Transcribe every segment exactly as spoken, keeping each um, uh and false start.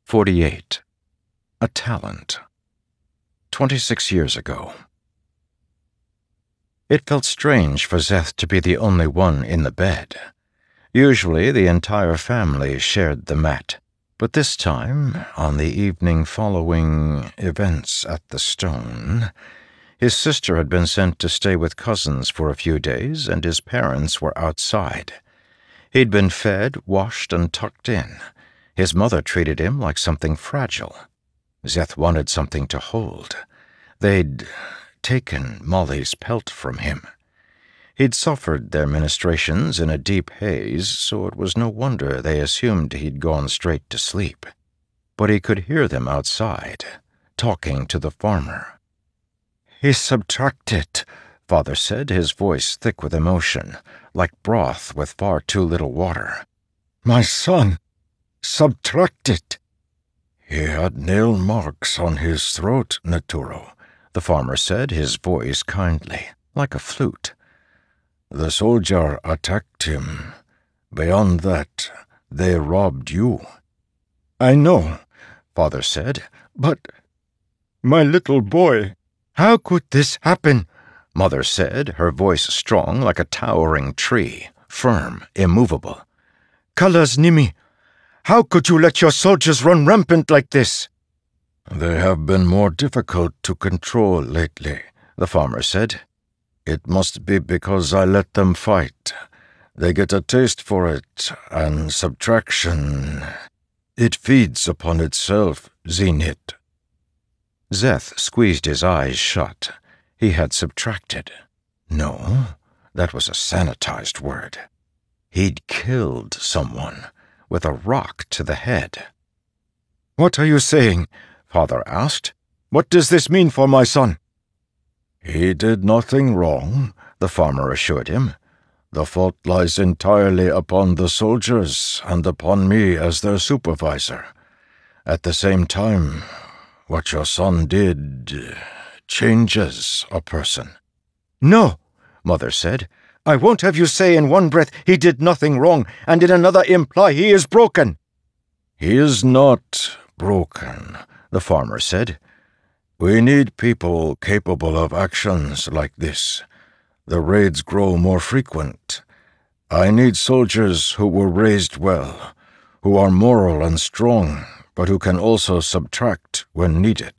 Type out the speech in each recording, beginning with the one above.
forty-eight. A talent. Twenty-six years ago. It felt strange for Szeth to be the only one in the bed. Usually the entire family shared the mat, but this time, on the evening following events at the Stone, his sister had been sent to stay with cousins for a few days, and his parents were outside. He'd been fed, washed, and tucked in. His mother treated him like something fragile. Szeth wanted something to hold. They'd taken Molly's pelt from him. He'd suffered their ministrations in a deep haze, so it was no wonder they assumed he'd gone straight to sleep. But he could hear them outside, talking to the farmer. "He subtracted," Father said, his voice thick with emotion, like broth with far too little water. "My son subtracted." "He had nail marks on his throat, Naturo," the farmer said, his voice kindly, like a flute. "The soldier attacked him. Beyond that, they robbed you." "I know," Father said, "but my little boy, how could this happen?" Mother said, her voice strong like a towering tree, firm, immovable. "Kalas Nimi, how could you let your soldiers run rampant like this?" "They have been more difficult to control lately," the farmer said. "It must be because I let them fight. They get a taste for it, and subtraction. It feeds upon itself, Zenit." Szeth squeezed his eyes shut. He had subtracted. No, that was a sanitized word. He'd killed someone, with a rock to the head. "What are you saying?" Father asked. "What does this mean for my son?" "He did nothing wrong," the farmer assured him. "The fault lies entirely upon the soldiers and upon me as their supervisor. At the same time, what your son did changes a person." "No," Mother said. "I won't have you say in one breath he did nothing wrong, and in another imply he is broken." "He is not broken," the farmer said. "We need people capable of actions like this. The raids grow more frequent. I need soldiers who were raised well, who are moral and strong, but who can also subtract when needed."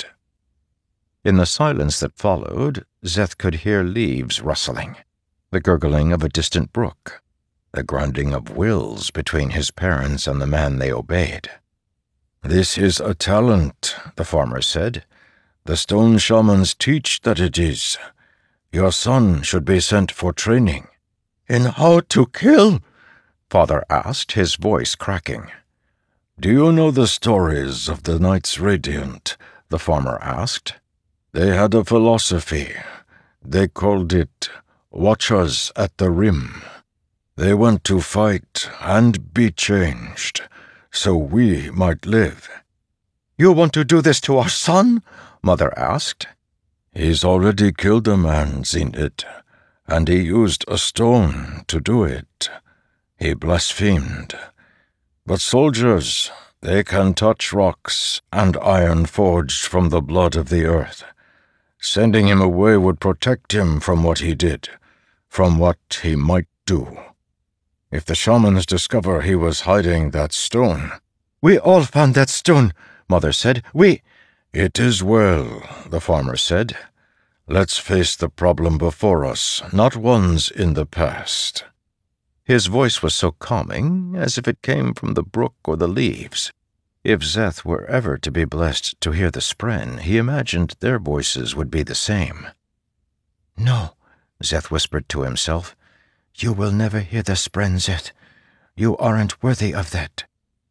In the silence that followed, Szeth could hear leaves rustling, the gurgling of a distant brook, the grinding of wills between his parents and the man they obeyed. "This is a talent," the farmer said. "The stone shamans teach that it is. Your son should be sent for training." "In how to kill?" Father asked, his voice cracking. "Do you know the stories of the Knights Radiant?" the farmer asked. "They had a philosophy. They called it Watchers at the Rim. They went to fight and be changed, so we might live." "You want to do this to our son?" Mother asked. "He's already killed a man, Zenit, and he used a stone to do it. He blasphemed. But soldiers, they can touch rocks and iron forged from the blood of the earth. Sending him away would protect him from what he did, from what he might do. If the shamans discover he was hiding that stone—" "We all found that stone," Mother said. "We—" "It is well," the farmer said. "Let's face the problem before us, not ones in the past." His voice was so calming, as if it came from the brook or the leaves. If Szeth were ever to be blessed to hear the spren, he imagined their voices would be the same. "No," Szeth whispered to himself. "You will never hear the spren, Szeth. You aren't worthy of that."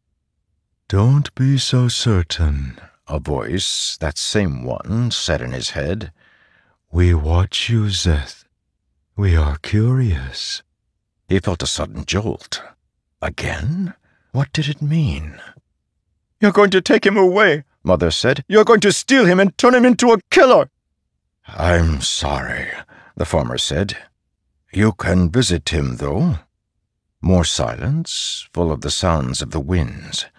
"Don't be so certain," a voice, that same one, said in his head. "We watch you, Szeth. We are curious." He felt a sudden jolt. Again? What did it mean? "You're going to take him away," Mother said. "You're going to steal him and turn him into a killer." "I'm sorry," the farmer said. "You can visit him, though." More silence, full of the sounds of the winds.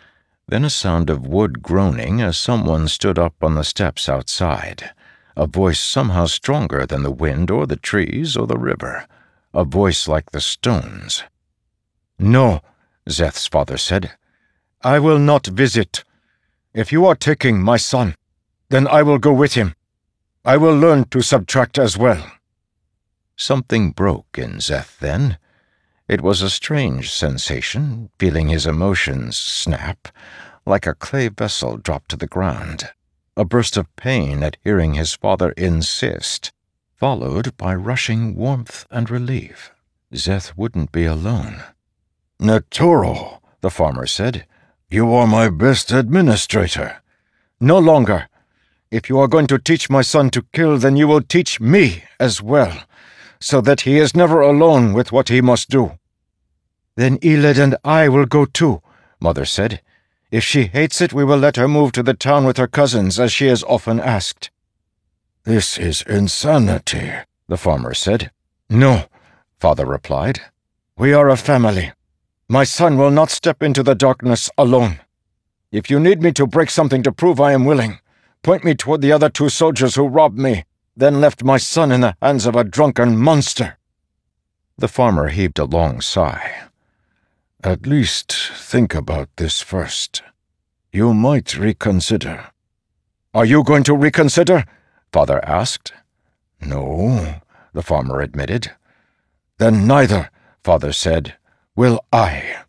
Then a sound of wood groaning as someone stood up on the steps outside. A voice somehow stronger than the wind or the trees or the river. A voice like the stones. "No," Szeth's father said. "I will not visit. If you are taking my son, then I will go with him. I will learn to subtract as well." Something broke in Szeth then. It was a strange sensation, feeling his emotions snap, like a clay vessel dropped to the ground. A burst of pain at hearing his father insist, followed by rushing warmth and relief. Szeth wouldn't be alone. "Neturo," the farmer said, "you are my best administrator." "No longer. If you are going to teach my son to kill, then you will teach me as well, so that he is never alone with what he must do." "Then Eled and I will go too," Mother said. "If she hates it, we will let her move to the town with her cousins, as she has often asked." "This is insanity," the farmer said. "No," Father replied. "We are a family. My son will not step into the darkness alone. If you need me to break something to prove I am willing, point me toward the other two soldiers who robbed me, then left my son in the hands of a drunken monster." The farmer heaved a long sigh. "At least think about this first. You might reconsider." "Are you going to reconsider?" Father asked. "No," the farmer admitted. "Then neither," Father said, "will I."